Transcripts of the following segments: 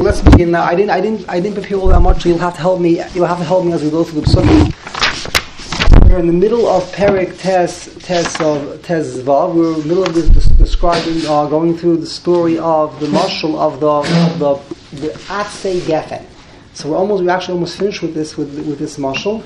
So let's begin now. I didn't prepare all that much. So you'll have to help me. You'll have to help me as we go through the psukim. We're in the middle of Perek Tes Vav. We're in the middle of this describing, going through the story of the mashal of the Atzei Gefen. So we're actually almost finished with this mashal.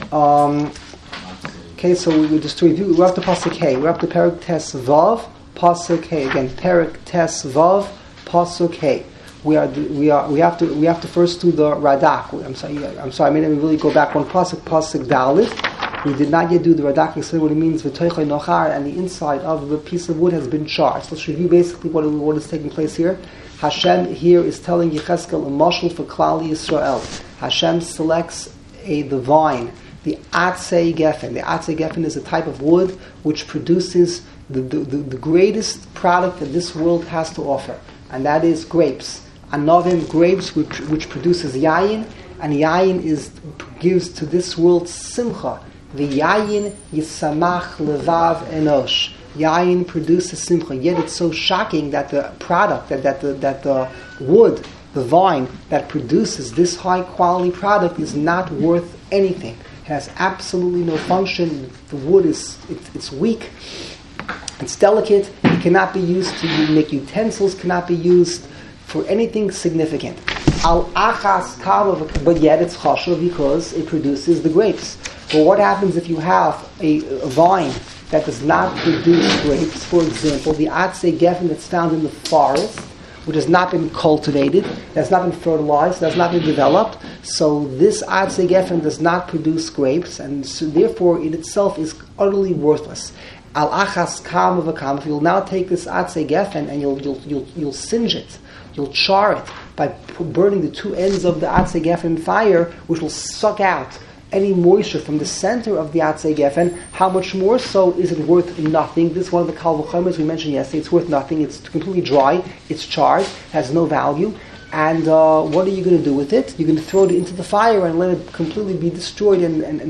Okay, so we just to review. We're up to Pasuk Hey. We're up to Perek Tes Vav. Pasuk Hey again. Perek Tes Vav. Pasuk Hey. We have to first do the Radak. I'm sorry. I made him really go back one pasuk Dalit. We did not yet do the Radak. Explain what it means. V'toichay nochar, and the inside of the piece of wood has been charred. So let's review basically what is taking place here. Hashem here is telling Yecheskel a mashal for Klal Yisrael. Hashem selects the vine, the Atzei Gefen. The Atzei Gefen is a type of wood which produces the greatest product that this world has to offer, and that is grapes. Anavim, grapes, which produces yayin, and yayin gives to this world simcha. The yayin yisamach levav enosh. Yayin produces simcha. Yet it's so shocking that the product, that the wood, the vine that produces this high quality product is not worth anything. It has absolutely no function. The wood it's weak. It's delicate. It cannot be used to make utensils. Cannot be used for anything significant. Al achas kavav, but yet it's chashuv because it produces the grapes. But what happens if you have a vine that does not produce grapes? For example, the Atzei Gefen that's found in the forest, which has not been cultivated, has not been fertilized, has not been developed. So this Atzei Gefen does not produce grapes, and so therefore it itself is utterly worthless. Al achas kavav, you'll now take this Atzei Gefen and you'll singe it. You'll char it by burning the two ends of the Atzei Gefen in fire, which will suck out any moisture from the center of the Atzei Gefen. How much more so is it worth nothing? This is one of the Kal V'chomer we mentioned yesterday. It's worth nothing. It's completely dry. It's charred. Has no value. And what are you going to do with it? You're going to throw it into the fire and let it completely be destroyed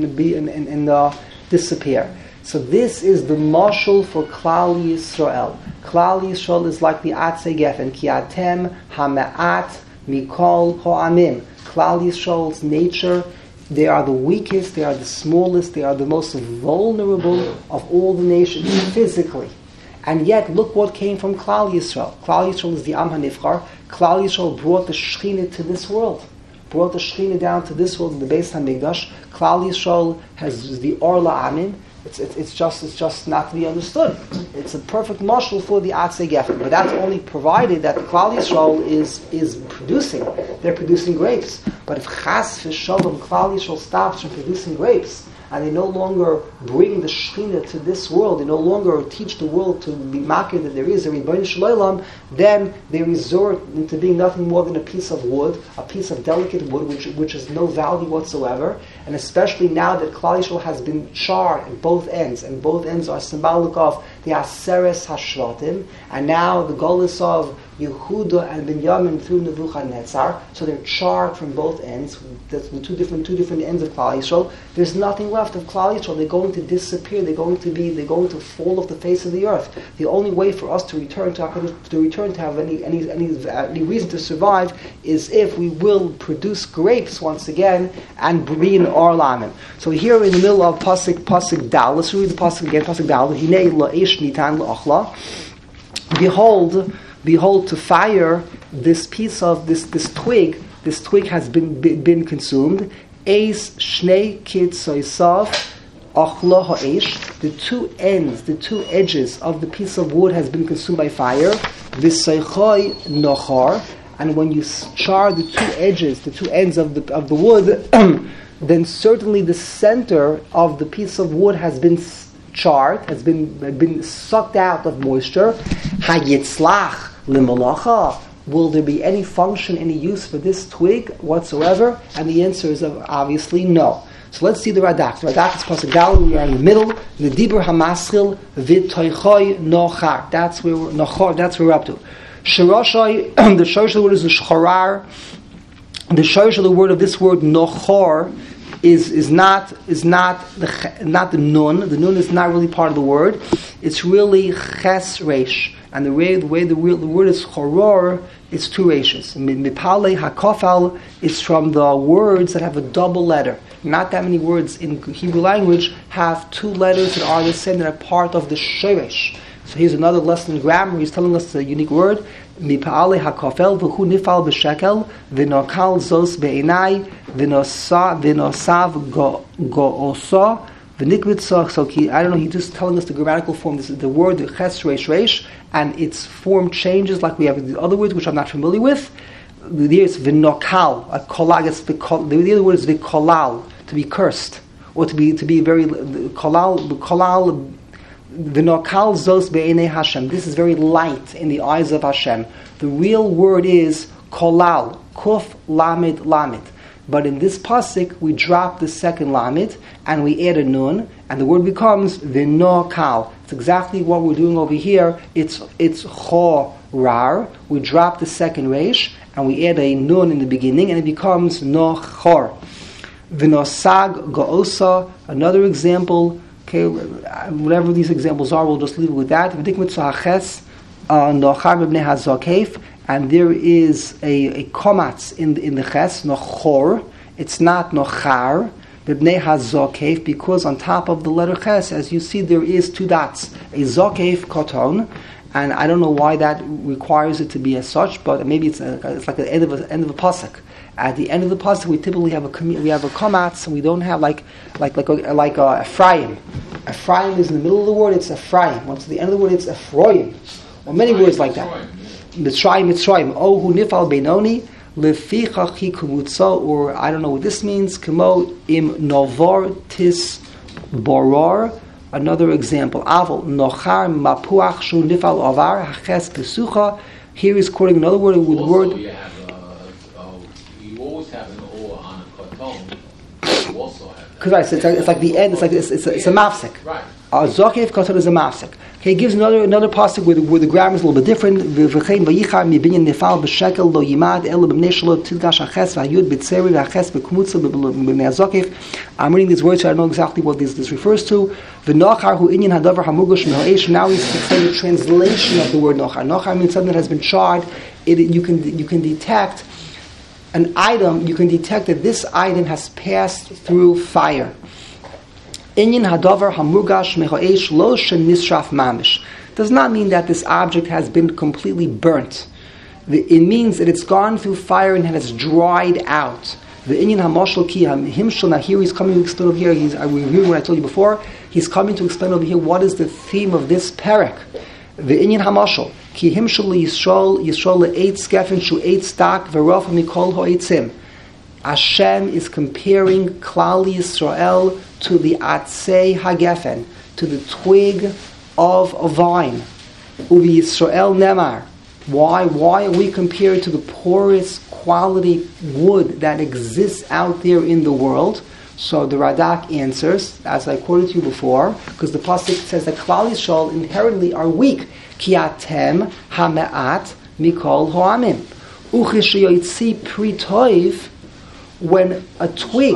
and disappear. So this is the mashal for Klal Yisrael. Klal Yisrael is like the Atzei Gefen. Ki atem ha'me'at mikol ha'amim. Klal Yisrael's nature, they are the weakest, they are the smallest, they are the most vulnerable of all the nations physically. And yet, look what came from Klal Yisrael. Klal Yisrael is the Am HaNivchar. Klal Yisrael brought the Shekhinah to this world. Brought the Shekhinah down to this world in the Beis HaMikdash. Klal Yisrael has the Or La'amim. It's just not to be understood. It's a perfect mashal for the Atzei Gefen, but that's only provided that the Klal Yisrael is producing. They're producing grapes. But if Chas v'Shalom Klal Yisrael stops from producing grapes, and they no longer bring the Shekhinah to this world, they no longer teach the world to be makir that there is a Rebbeinu Shalom, then they resort into being nothing more than a piece of wood, a piece of delicate wood, which has no value whatsoever. And especially now that Klal Yisrael has been charred at both ends, and both ends are symbolic of the Aseres Hashvatim, and now the Golus of Yehuda and Binyamin through Nebuchadnezzar, so they're charred from both ends. That's the two different ends of Klal Yisrael. There's nothing left of Klal Yisrael. They're going to disappear. They're going to fall off the face of the earth. The only way for us to return to have any reason to survive is if we will produce grapes once again and be in Or La'amim. So here in the middle of pasuk Dal, let's read the pasuk again. Pasuk Dal. Hinei la'esh nitan la'achla. Behold, to fire this piece of this twig. This twig has been consumed. Eis shnei kitzoisav achla ha'esh. The two edges of the piece of wood has been consumed by fire. V'seichoi nochar. And when you char the two ends of the wood, then certainly the center of the piece of wood has been charred, has been sucked out of moisture. Hayitzlach limalacha. Will there be any function, any use for this twig whatsoever? And the answer is obviously no. So let's see the Radak. The Radak is Pasuk Gal. We are in the middle. The Dibur Hamaschil v'toichoi nochar. That's where we're up to. Shirashai. The shorish of the word is the shcharar. The shorish of the word of this word nochor is not the nun. The nun is not really part of the word. It's really ches resh. And the way the word is choror It's two ratios. Mipale hakofal is from the words that have a double letter. Not that many words in Hebrew language have two letters that are the same, that are part of the sheresh. So here's another lesson in grammar. He's telling us a unique word. Mipale hakofel v'hu nifal b'shekel v'nokal zos be'enai v'nosav go'osa v'nikvitzah. So I don't know, he's just telling us the grammatical form. This is the word ches resh resh, and its form changes like we have the other words which I'm not familiar with. The idea is v'nokal, a kolag. The other word is v'kolal, to be cursed, or to be very kolal. V'nokal zos be'enei Hashem. This is very light in the eyes of Hashem. The real word is kolal, kuf lamed lamed. But in this pasuk, we drop the second lamed and we add a nun, and the word becomes v'nokal. It's exactly what we're doing over here. It's chorar. We drop the second resh and we add a nun in the beginning, and it becomes nochor. V'nosag go'osa. Another example. Okay, whatever these examples are, we'll just leave it with that. And there is a komatz in the ches, nochor. It's not nochar, because on top of the letter ches, as you see, there is two dots, a zokef koton, and I don't know why that requires it to be as such, but maybe it's like the end of a pasuk. At the end of the pasuk, we typically have a komatz, and we don't have like a Ephraim. Ephraim is in the middle of the word. It's Ephraim. Once at the end of the word, it's Ephraim, or many words like that. Mitzrayim. Oh, hu nifal benoni lefichach hi kumutza, or I don't know what this means. Kemo im novor tis boror. Another example. Aval nochar mapuach shu nifal avar haches kesucha. Here is quoting another word with also, word. You always have an or on a karton. You also have. Because it's like the end. It's a mafsek. Right. Zokef karton is a mafsek. Okay, he gives another pasuk where the grammar is a little bit different. V'chein vayichar mibinyan nefal b'shekel lo yimad el b'nei shelo tilgash haches v'ayud b'tzeri v'haches b'kumutza b'nei zokef. I'm reading these words, so I don't know exactly what this refers to. V'nochar hu inyan hadavar hamugosh mehoesh. Now he's saying the translation of the word nochar. Nochar means something that has been charred. You can detect an item. You can detect that this item has passed through fire. Inyan hadavar hamugash mehoesh lo shenisraf mamish does not mean that this object has been completely burnt. It means that it's gone through fire and has dried out. The inyan hamoshel ki himshel. Now here he's coming to explain over here. I'm reviewing what I told you before. He's coming to explain over here what is the theme of this parak. The inyan hamoshel ki himshel Yisrael le'etz gefen shu eitz stak v'rofa mikol ho'etzim. Hashem is comparing Klal Yisrael to the Atzei Hagefen, to the twig of a vine. Uvi Yisrael Nemar. Why are we compared to the poorest quality wood that exists out there in the world? So the Radak answers, as I quoted to you before, because the pasuk says that Klal Yisrael inherently are weak. Ki atem hame'at mikol ho'amim. Uchishayoitzi pri toiv. When a twig,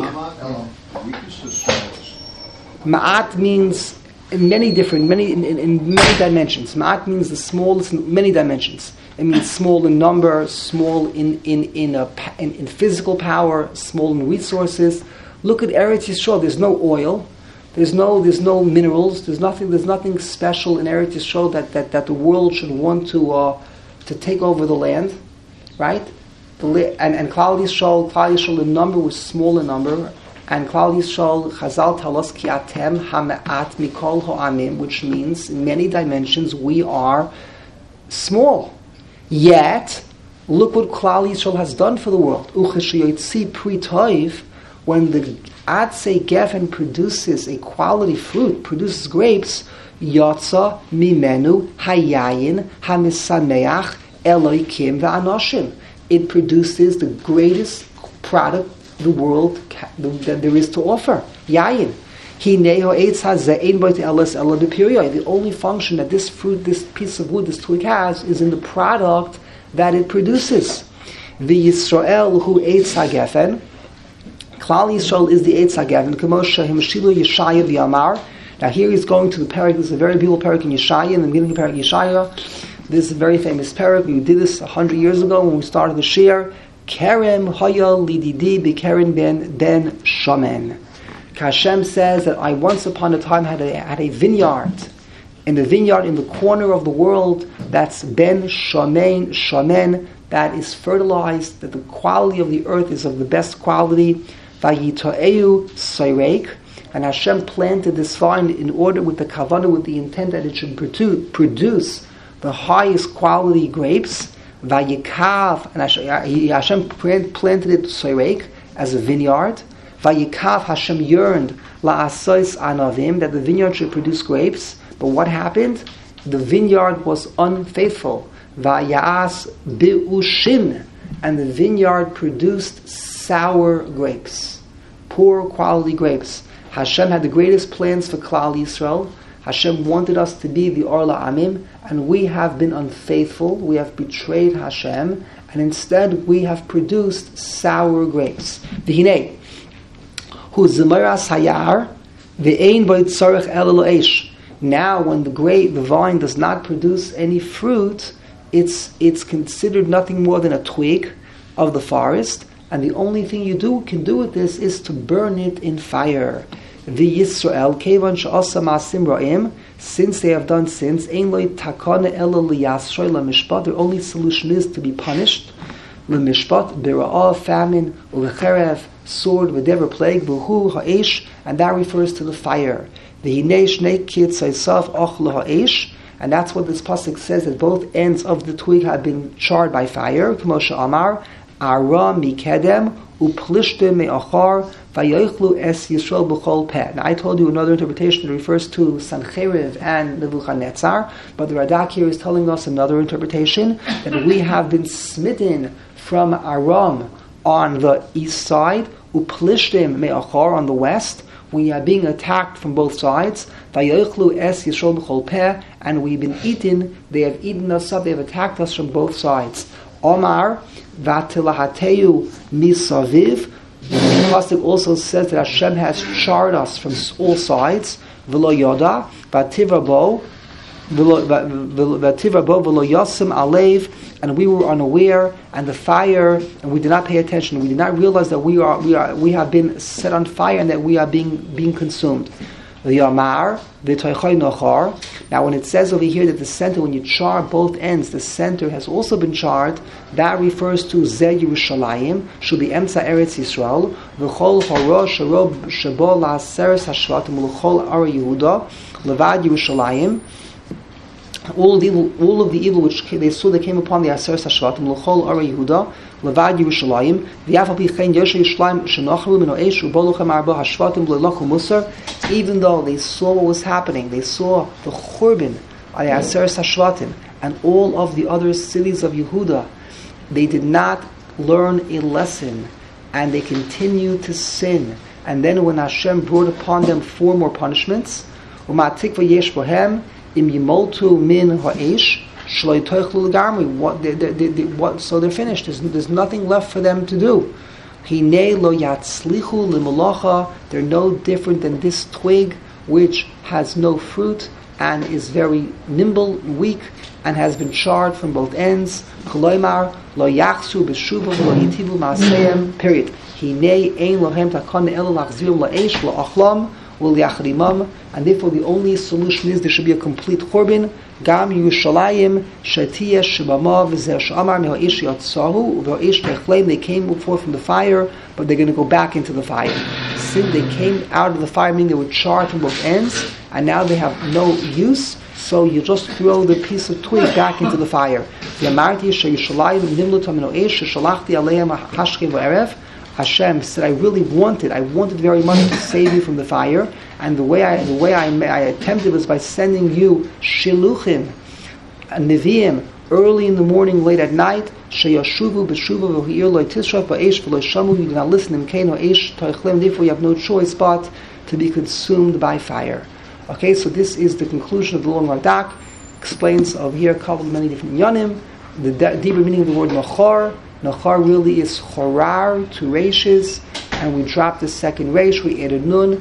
ma'at means in many dimensions. Ma'at means the smallest in many dimensions. It means small in number, small in physical power, small in resources. Look at Eretz Yisrael. There's no oil, there's no minerals, there's nothing special in Eretz Yisrael that the world should want to take over the land, right? And Klal Yisrael, the number was small in number, and Klal Yisrael, Chazal tell us, ki atem hame'at mikol ho'amim, which means in many dimensions we are small. Yet, look what Klal Yisrael has done for the world. Ucheshiyoitzi pri toiv, when the Atzei Gefen produces a quality fruit, produces grapes, yotza mimenu hayayin hamisameach eloikim va'anoshim. It produces the greatest product the world that there is to offer. Yayin. The only function that this fruit, this piece of wood, this twig has is in the product that it produces. The Yisrael who eitz hagefen. Klal Yisrael is the eitz hagefen. K'moshe himshilu Yeshaya v'yamar. Now here he's going to the parak. This is a very beautiful parak in Yeshaya, in the beginning of parak Yeshaya. This is a very famous parak. We did this 100 years ago when we started the shir. Kerem haya lididi b'keren ben shamen. Hashem says that I once upon a time had a vineyard. In the vineyard in the corner of the world, that's ben shamen, that is fertilized, that the quality of the earth is of the best quality. Vayitoeu soireik. And Hashem planted this vine in order with the kavanah, with the intent that it should produce the highest quality grapes. Vayikav, and Hashem planted it soireik as a vineyard. Vayikav, Hashem yearned la'asos anavim, that the vineyard should produce grapes. But what happened? The vineyard was unfaithful. Vayas bi'ushin, and the vineyard produced sour grapes, poor quality grapes. Hashem had the greatest plans for Klal Yisrael. Hashem wanted us to be the Or La'amim, and we have been unfaithful. We have betrayed Hashem, and instead we have produced sour grapes. V'hinei, hu zemaras hayar, v'ein bo yitzarech ela lo'esh. Now, when the vine does not produce any fruit, it's considered nothing more than a twig of the forest, and the only thing you can do with this is to burn it in fire. The Yisrael, kevan she'asa ma'asim ra'im, since they have done sins, ein lo takana ela liyasroi lemishpat. Their only solution is to be punished. Lemishpat bira'ah, famine, u'lecherev, sword, whatever plague, v'hu ha'esh, and that refers to the fire. V'hinei shnei kitzaysav ochlo ha'esh, and that's what this pasuk says, that both ends of the twig have been charred by fire. K'mo she'amar, ara mikedem uplishtem me'achar vayochlu es Yisrael b'chol peh. Now I told you another interpretation that refers to Sancheriv and Nebuchadnezzar, but the Radak here is telling us another interpretation, that we have been smitten from Aram on the east side, uplishtem me'achar on the west. We are being attacked from both sides. Vayochlu es Yisrael b'chol peh, and we've been eaten. They have eaten us up. They have attacked us from both sides. Omar vatilahateu misaviv. The pasuk also says that Hashem has charred us from all sides. V'lo yoda vativabo v'lo yasim alev, and we were unaware, and the fire, and we did not pay attention. We did not realize that we have been set on fire and that we are being consumed. V'yamar v'toichay nochar. Now, when it says over here that the center, when you char both ends, the center has also been charred, that refers to Zeh Yerushalayim, should be Emsa Eretz Yisrael, V'chol haro sharob shabo la'aseres hashvatim l'chol ara Yehuda, levad Yerushalayim. All of the evil which they saw that came upon the Aseres Hashvatim, l'chol ara Yehuda, levad Yerushalayim, v'yafal pi chen yoshe Yishlayim shenochelu mino eish u'boluchem arba hashvatim l'lochu musar. Even though they saw what was happening, they saw the Churban on the Aseres Hashvatim and all of the other cities of Yehuda, they did not learn a lesson, and they continued to sin. And then when Hashem brought upon them 4 more punishments, u'ma'tikva yesh bohem, im yimoltu min ha'esh shloi toichlu l'garmi. So they're finished. There's nothing left for them to do. Hinei lo yatzlichu l'malacha. They're no different than this twig which has no fruit and is very nimble, weak, and has been charred from both ends. Koloimar lo yachsu b'shuva lo yitivu ma'aseyem. Period. Hinei ein lohem takon elo lachzirum la'esh la'achlam. And therefore the only solution is there should be a complete Churban. Gam Yerushalayim Shetiyah Shebama V'Zer Sh'amar Me'Ha'esh Yatzahu V'Ha'esh Techleim. They came forth from the fire, but they're going to go back into the fire. Since they came out of the fire, meaning they were charred from both ends, and now they have no use, so you just throw the piece of twig back into the fire. Hashem said, I wanted very much to save you from the fire, and the way I attempted was by sending you shiluchim, neviim, early in the morning, late at night. Sheyashuvu b'shuva v'hiyir lo tishraf ba'esh v'lo shamu. You do not listen. Imkein ha'esh toichlem. Therefore, you have no choice but to be consumed by fire. Okay, so this is the conclusion of the long Radak. Explains over here a couple of many different yanim. The deeper meaning of the word nachar. Nachar really is chorar, 2 reishes, and we dropped the second reish, we added nun,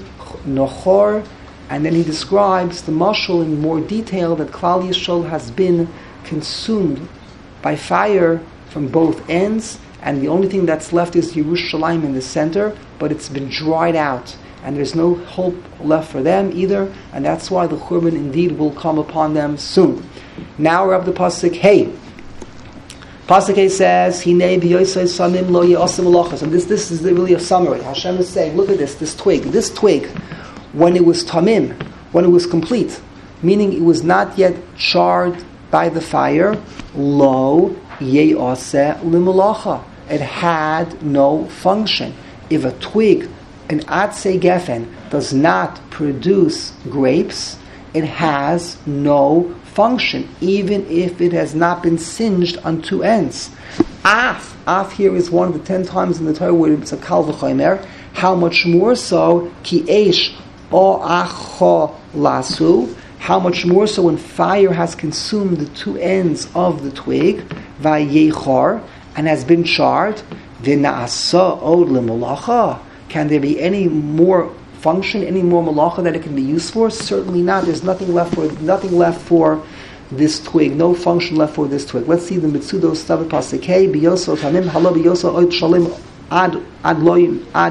nachor, and then he describes the mashal in more detail that Klal Yisrael has been consumed by fire from both ends, and the only thing that's left is Yerushalayim in the center, but it's been dried out, and there's no hope left for them either, and that's why the Churban indeed will come upon them soon. Now we're up to Pasuk Hey. Pasuk Hey says, Hinei b'yosei samim lo ye'osim malachos. And this is really a summary. Hashem is saying, look at this twig. This twig, when it was tamim, when it was complete, meaning it was not yet charred by the fire, lo ye'oseh limalacha. It had no function. If a twig, an atzei gefen, does not produce grapes, it has no function, even if it has not been singed on two ends. Af here is one of the 10 times in the Torah where it's a kal v'chomer. How much more so ki eish o acho lasu? How much more so when fire has consumed the two ends of the twig, vayechor, and has been charred, v'naasa od lemolacha. Can there be any more function, any more malacha that it can be used for? Certainly not. There's nothing left for this twig. No function left for this twig. Let's see the Mitzudo Stavit Pasukei Biyoso Tanim Halo Biyoso Od Shalim Ad Loy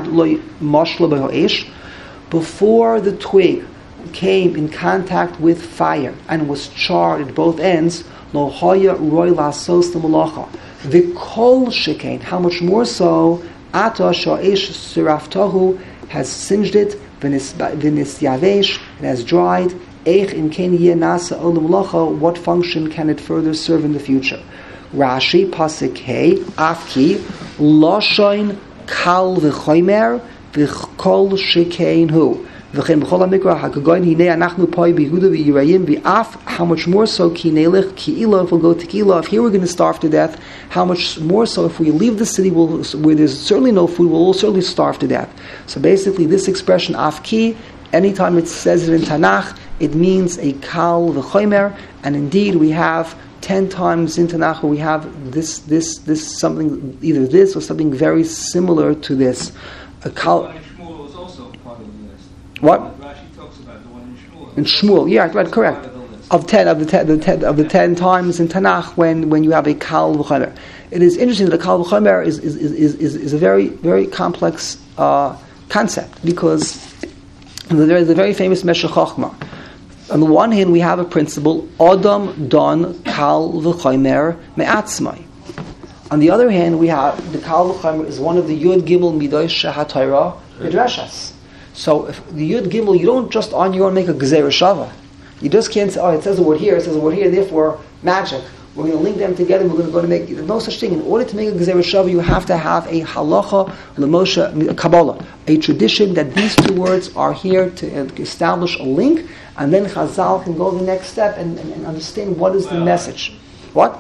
Moshla Behoesh. Before the twig came in contact with fire and was charred at both ends, Lo Hoya Roy Lasos Malacha. The Kol Shekain. How much more so? Ata Sha'esh Siraftahu has singed it, v'nis yavesh, it has dried. Eich in ken yeh nasa olam malacha. What function can it further serve in the future? Rashi pasuk hey afki loshoin kal v'chomer v'kol shekein hu v'chen b'chol hamikra hakagoyin hinei anachnu poi b'Yehuda v'Yirayim v'af. How much more so ki nelich ki ila, if we'll go to Kila, if here we're going to starve to death, how much more so if we leave the city where there's certainly no food, we'll certainly starve to death. So basically this expression afki, anytime it says it in Tanakh, it means a kal v'chomer, and indeed we have 10 times in Tanakh where we have this something, either this or something very similar to this. A kal. Shmuel is also part of the list. What? Rashi talks about the one in Shmuel. In Shmuel, yeah, right, correct. Of the 10 times in Tanakh when you have a kal v'chomer. It is interesting that a kal v'chomer is a very, very complex concept, because there is a very famous Meshech Chochmah. On the one hand, we have a principle, Adam don kal v'chomer me'atzmai. On the other hand, we have the kal v'chomer is one of the Yud Gimel Midos Shehatayra Midrashas. So if the Yud Gimel, you don't just on your own make a Gezerah Shava. You just can't say, it says a word here, it says a word here, therefore magic. We're going to link them together, we're going to go to make, there's no such thing. In order to make a Gezerah Shava, you have to have a halacha, l'moshe, Kabbalah, a tradition that these two words are here to establish a link, and then Chazal can go the next step and understand what is the message. What?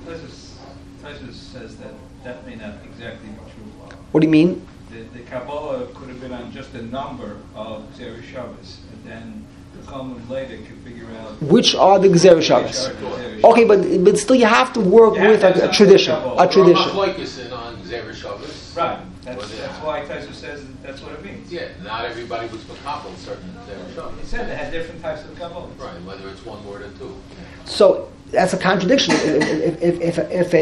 Taisus says that may not exactly be true. What do you mean? The Kabbalah could have been on just a number of Gezerah Shavas, and then the Talmud later could figure out which are the Gezerah Shavas. Okay, but still you have to work with a tradition. A tradition. Like you said on Gezerah Shavas. Right. That's why Taisus says that's what it means. Yeah, not everybody was makabel certain Gezerah Shavas. He said they had different types of Kabbalah. Right, whether it's one word or two. So that's a contradiction. If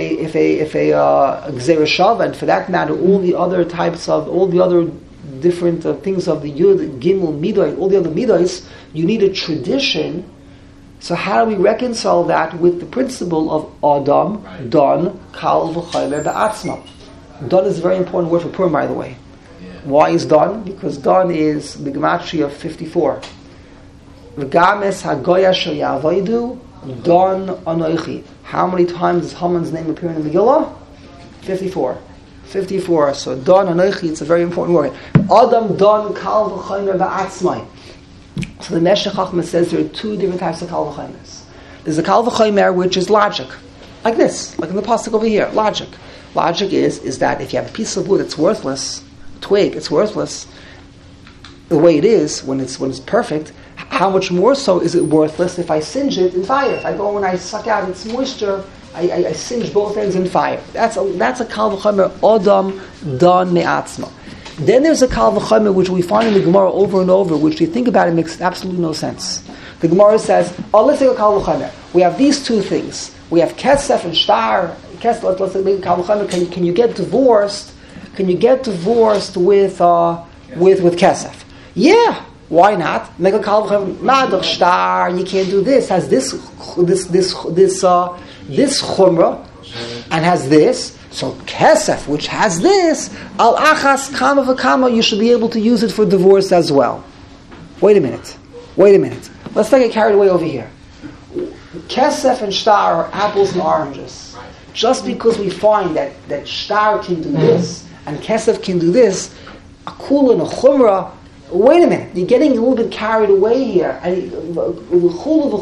a Gezerah Shava, and for that matter, all the other different things of the Yud, Gimel, Midah, all the other Midahs, you need a tradition. So how do we reconcile that with the principle of Adam, right. Don, Kal v'chomer ba'atzma? Don is a very important word for Purim, by the way. Yeah. Why is Don? Because Don is the gematria of 54. V'games hagoya sheyavodu Don anoichi. How many times does Haman's name appear in the Megillah? 54. 54. So Don anoichi, it's a very important word. Adam, Don, Kal v'chomer ba'atzma. So the Meshech Chochmah says there are two different types of kal v'chomers. There's a kal v'chomer which is logic, like this, like in the pasuk over here. Logic. Logic is that if you have a piece of wood that's worthless, a twig, it's worthless. The way it is when it's perfect, how much more so is it worthless if I singe it in fire? If I go and I suck out its moisture, I singe both ends in fire. That's a kal v'chomer Adam Don Me'atzma. Then there's a kal v'chomer which we find in the Gemara over and over, which you think about it makes absolutely no sense. The Gemara says, let's take a kal v'chomer. We have these two things. We have kesef and shtar. Kesef, let's say kal v'chomer. Can you get divorced? Can you get divorced with kesef? Yeah. Why not? Make a kal v'chomer madach shtar. You can't do this. Has this chumrah and has this. So kesef, which has this, al achas kama v'kama, you should be able to use it for divorce as well. Wait a minute. Let's not get carried away over here. Kesef and shtar are apples and oranges. Just because we find that shtar can do this and kesef can do this, a kula and a chumrah. Wait a minute, you're getting a little bit carried away here. And you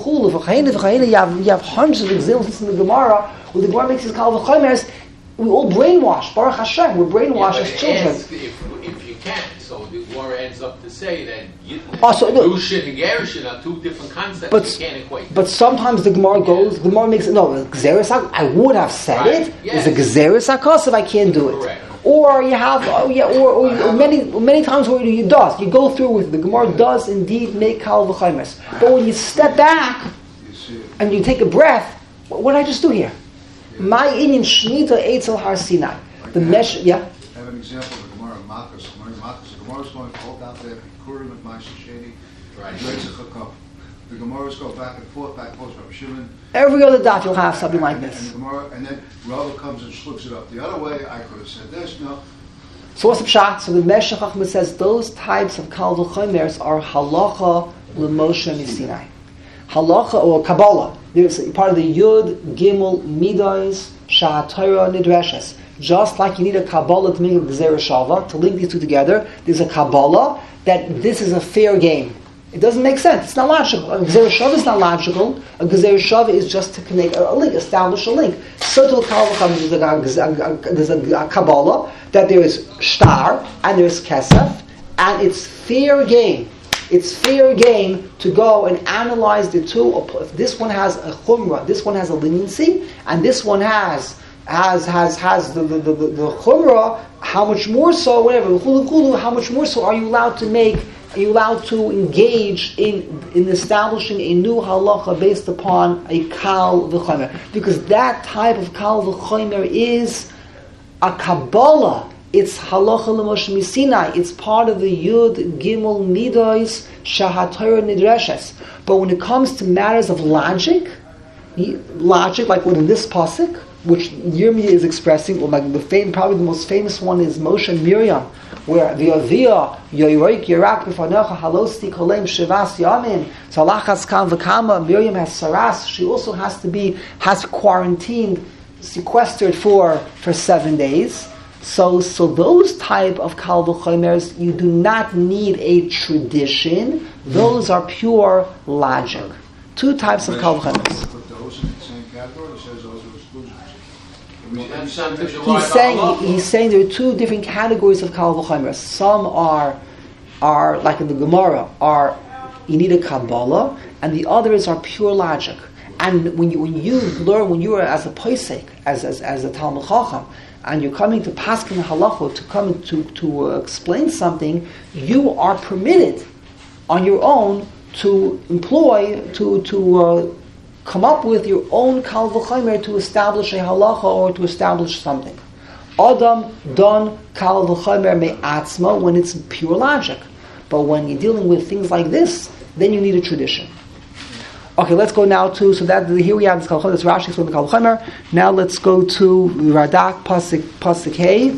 have hundreds of examples in the Gemara where the Gemara makes his kal v'chomers. We all brainwashed. Baruch Hashem, we're brainwashed as children. If you can, so the Gemara ends up to say that Yushin and Gerushin are two different concepts. You can't equate them. But sometimes the Gemara makes it. No, Gzeres. I would have said it. Yes. It's a Gzeres Hakos if I can't do it. Correct. Or you have, or many times where you does. You go through with it. The Gemara does indeed make kal v'chomers. But when you step back and you take a breath, what did I just do here? My Indian Shnita Eitzel Har Sinai. The mesh, yeah. I have an example of the Gemara Makkos. The Gemara is going to hold out there, Purim and Ma'aseh Sheni, the Gemaras go back and forth, Rabbi Shimon. Every other daf you'll have something like this. And then Rava comes and looks it up the other way. I could have said this, no. So what's the pshat? So the Meshech Chachma says those types of kal v'chomers are halacha l'Moshe Sinai. Halacha or Kabbalah. There's part of the Yud, Gimel, Midos, Sha'atayra, Nidreshes. Just like you need a Kabbalah to make a Gezerah Shava, to link these two together, there's a Kabbalah that this is a fair game. It doesn't make sense. It's not logical. A Gezerah Shava is not logical. A Gezerah Shava is just to connect a link, establish a link. So to a Kabbalah, there's a Kabbalah that there is Shtar and there's Kesef, and it's fair game. It's fair game to go and analyze the two. If this one has a chumrah, this one has a leniency, and this one has the chumrah. How much more so? Whatever. How much more so are you allowed to make? Are you allowed to engage in establishing a new halacha based upon a kal v'chomer? Because that type of kal v'chomer is a Kabbalah. It's halacha l'Moshe Sinai. It's part of the Yud Gimel Midos Shahatayra Nidreshes. But when it comes to matters of logic, like within this pasuk, which Yirmiyah is expressing, or probably the most famous one is Moshe and Miriam, where the Aviyah Yoyroik Yirak B'Fanecha Halosti Kolem Shivas Yamin. So Lachas Kam V'Kama. Miriam has saras. She also has quarantined, sequestered for 7 days. So those type of kal v'chomers, you do not need a tradition. Those are pure logic. Two types of kal v'chomers. Put those in the same category, or says those are exclusions? He's saying there are two different categories of kal v'chomers. Some are like in the Gemara, you need a Kabbalah, and the others are pure logic. And when you are as a posek, as a Talmud Chacham, and you're coming to paskin halacha to come to explain something, you are permitted on your own to employ to come up with your own kal v'chomer to establish a halacha or to establish something. Adam don kal v'chomer me'atzma when it's pure logic, but when you're dealing with things like this, then you need a tradition. Okay, let's go now to, here we have this Kal Chomer, this Rashi explains the Kal Chomer. Now let's go to Radak Pasuk Hey.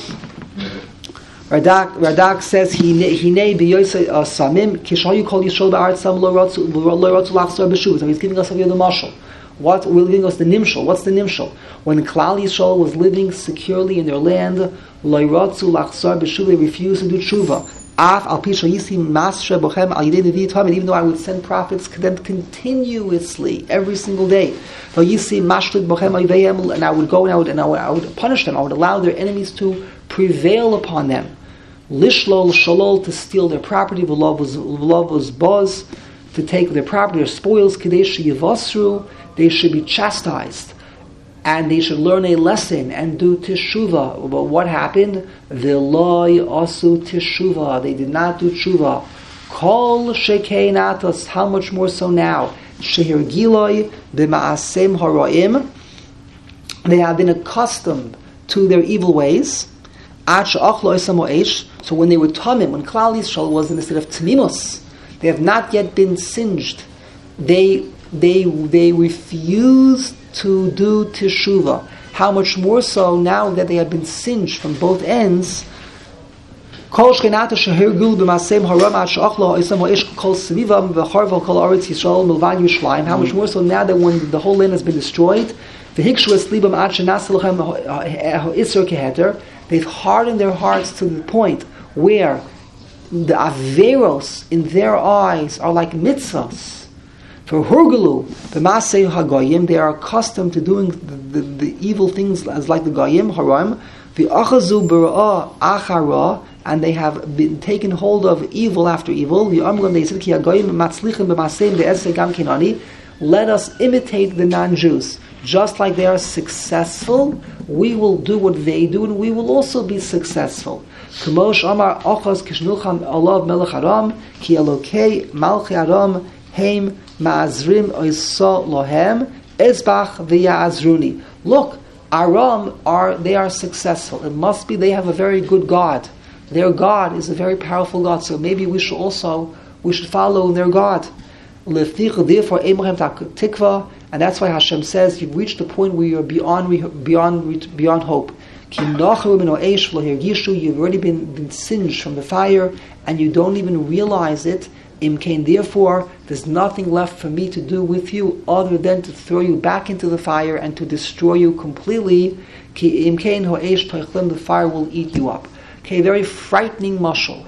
Radak says, Hinei b'yosei samim, kishayu kol yishol ba'aretz sam lo rotzu lachzor b'shuv. So he's giving us the mashal. We're giving us the nimshal. What's the nimshal? When Klal Yisrael was living securely in their land, lo rotzu lachzor b'shuv, they refused to do tshuva. Even though I would send prophets to them continuously every single day, and I would go and I would punish them. I would allow their enemies to prevail upon them. Lishlol shalol, to steal their property. V'lov was boz, to take their property, their spoils. Kadesh yivasru, they should be chastised. And they should learn a lesson and do teshuvah. But what happened? V'loi asu teshuvah. They did not do teshuvah. Kol shekein atos, how much more so now? Sheher giloi b'ma'asem haraim, they have been accustomed to their evil ways. So when they were tamim, when Klal Yisrael was in the state of tmimus, they have not yet been singed. They refused to do teshuvah. How much more so now that they have been singed from both ends? How much more so now that when the whole land has been destroyed, they've hardened their hearts to the point where the averos in their eyes are like mitzvahs. For hurgulu, the masei hagoyim, they are accustomed to doing the evil things as like the goyim haram. The achazu b'ra'ah achara, and they have been taken hold of evil after evil. The amram, they said ki hagoyim matzlichim b'maseim de'esei gam kinani. Let us imitate the non-Jews. Just like they are successful, we will do what they do, and we will also be successful. K'mosh amar achaz kishnulchan alav melech aram ki elokei malchi aram heim ma'azrim oisa lohem ezbach v'ya'azruni. Look, Aram they are successful. It must be they have a very good God. Their God is a very powerful God. So maybe we should follow their God. Therefore, tikva, and that's why Hashem says you've reached the point where you're beyond hope. You've already been singed from the fire, and you don't even realize it. Therefore, there's nothing left for me to do with you other than to throw you back into the fire and to destroy you completely. The fire will eat you up. Okay, very frightening mashal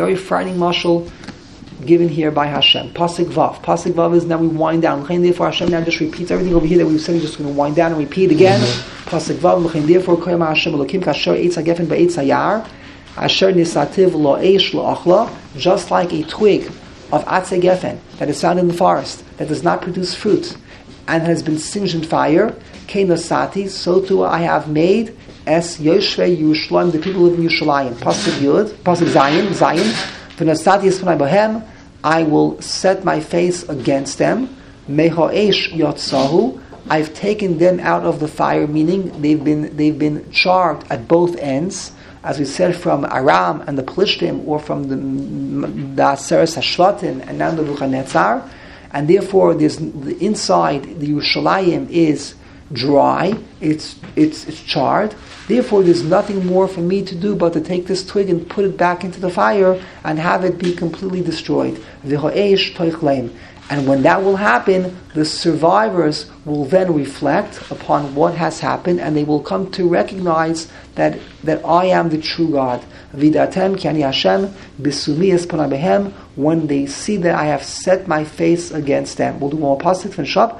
given here by Hashem. Pasuk Vav. Pasuk Vav is now we wind down. Therefore, Hashem now just repeats everything over here that we've said. He's just going to wind down and repeat again. Pasuk Vav. Therefore, Koyama Hashem Elokim Kasher Eitz Hagefen Be'etz Hayar Asher Nisativ Lo Eish Lo Achla. Just like a twig of Atzei Gefen that is found in the forest that does not produce fruit and has been singed in fire. Keinosati. So too I have made Es Yoshvei Yerushalayim, the people of Yerushalayim. Pasuk Yud. Pasuk Zayin. V'Nosati Espanai Bohem. I will set my face against them. Meho'esh yotzahu. I've taken them out of the fire, meaning they've been charred at both ends, as we said from Aram and the Plishtim, or from the Aseres Hashvatim and now the Nebuchadnezzar, and therefore there's the inside the Yerushalayim is dry, it's charred. Therefore, there's nothing more for me to do but to take this twig and put it back into the fire and have it be completely destroyed. And when that will happen, the survivors will then reflect upon what has happened, and they will come to recognize that I am the true God. When they see that I have set my face against them. We'll do more pasuk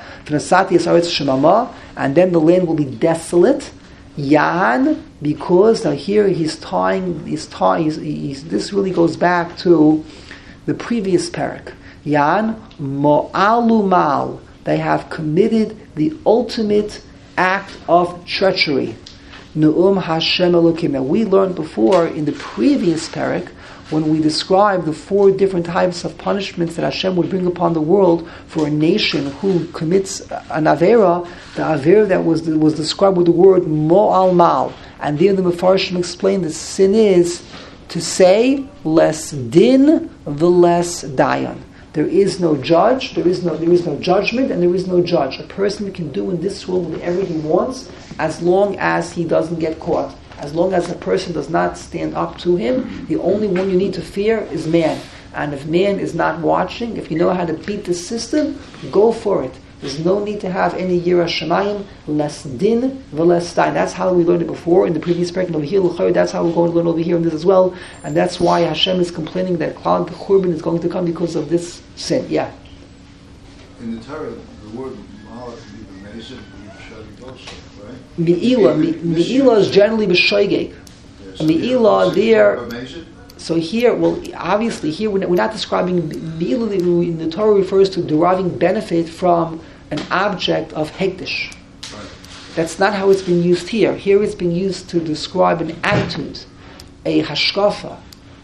and then the land will be desolate. Yan, because now here this really goes back to the previous parak. Yan mo'alumal, they have committed the ultimate act of treachery. Nu'um Hashem Elokim. Now we learned before in the previous parak when we described the 4 different types of punishments that Hashem would bring upon the world for a nation who commits an avera. The avera that was described with the word mo'al mal, and there the Mefarshim explained that sin is to say less din, the less dayan. There is no judge, there is no judgment, and there is no judge. A person can do in this world whatever he wants, as long as he doesn't get caught. As long as a person does not stand up to him, the only one you need to fear is man. And if man is not watching, if you know how to beat the system, go for it. There's no need to have any yirah shamayim, less din, v'less dayan. That's how we learned it before in the previous parak over here. That's how we're going to learn over here in this as well. And that's why Hashem is complaining that Klal Churban is going to come because of this sin. Yeah. In the Torah, the word malach can be amazing. Mi'ila is generally b'shoigeg. Mi'ila there. So here, well, obviously here we're not describing Mi'ila. In the Torah refers to deriving benefit from an object of hekdesh. Right. That's not how it's been used here. Here it's been used to describe an attitude, a hashkafa,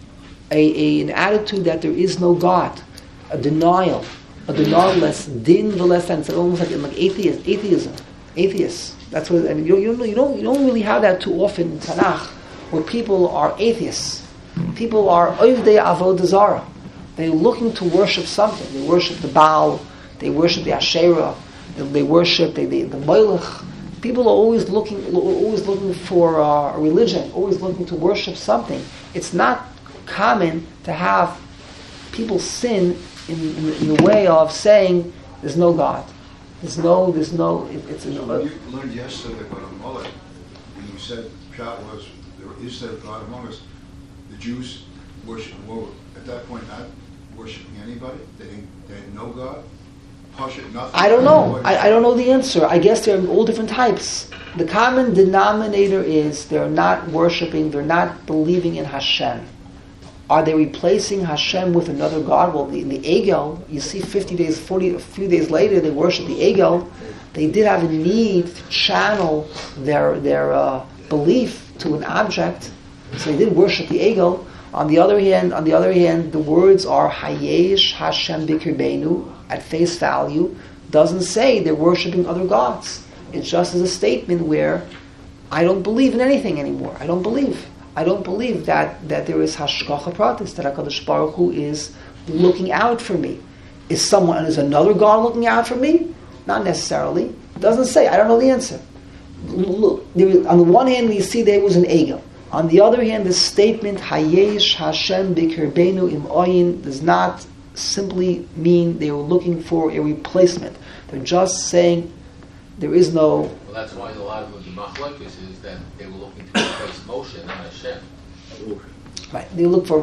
an attitude that there is no God, a denial less din, the less than. It's almost like atheism. That's what. I mean, you don't really have that too often in Tanakh, where people are atheists. People are oivdei avodah zarah. They're looking to worship something. They worship the Baal. They worship the Asherah. They worship the Molech. People are always looking for a religion, always looking to worship something. It's not common to have people sin in the way of saying there's no God. It's a no. You learned yesterday about Amalek, when you said Pshat was there is there God among us. The Jews were at that point not worshiping anybody. They had no God. Nothing. I don't know. I don't know the answer. I guess there are all different types. The common denominator is they're not worshiping, they're not believing in Hashem. Are they replacing Hashem with another God? Well, the Egel, you see 50 days, a few days later, they worship the Egel. They did have a need to channel their belief to an object, so they did worship the Egel. On the other hand, the words are Hayesh Hashem Bikirbeinu at face value. Doesn't say they're worshiping other gods. It just is a statement where I don't believe in anything anymore. I don't believe that there is Hashgacha Pratis, that HaKadosh Baruch Hu is looking out for me. Is another God looking out for me? Not necessarily. It doesn't say. I don't know the answer. Look, on the one hand, we see there was an Egel. On the other hand, the statement Hayesh Hashem Bikirbeinu Im Oyin does not simply mean they were looking for a replacement. They're just saying there is no. Well, that's why a lot of the machlokes is that they were looking to replace Moshe, not Hashem. Right. They look for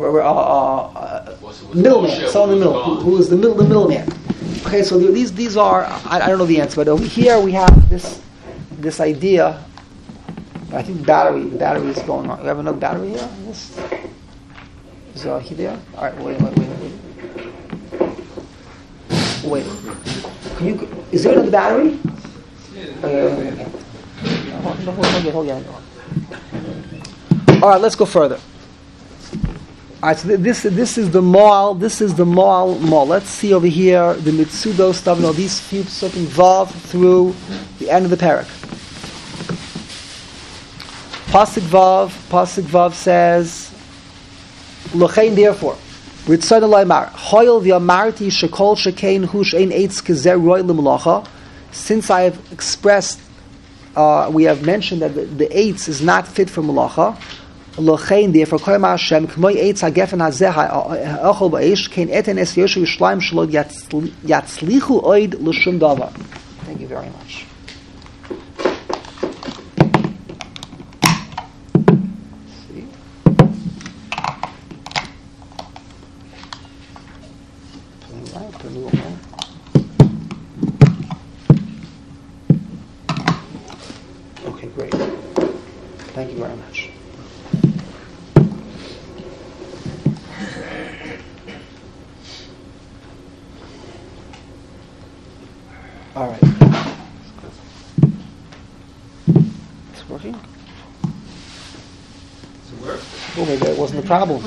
middleman, someone in the middle, who is the middleman. Okay, so these are. I don't know the answer, but over here we have this idea. I think the battery is going on. We have another battery here? Is he there? Alright, wait. Is there another battery? Okay. Hold on. Alright, let's go further. Alright, so this is the Moal. This is the Moal. Let's see over here the Mitsudo stuff. These few psukim Vav through the end of the parak. Pasuk Vav says, L'chein therefore, Ritzon Eloymar, Hoyel v'amarti shekol shekein hu she'ein eitz kezer roi l'melacha. Since I have expressed, we have mentioned that the eitz is not fit for melacha. L'chein therefore, Koyma Hashem, k'moy eitz hagefen hazeh ha'ochol ba'esh, kein eten es yoshu yishlayim shalod yatzlichu oid l'shum davar. Thank you very much. Okay, great. Thank you very much. All right. It's working? Does it work? Oh, maybe that wasn't the problem.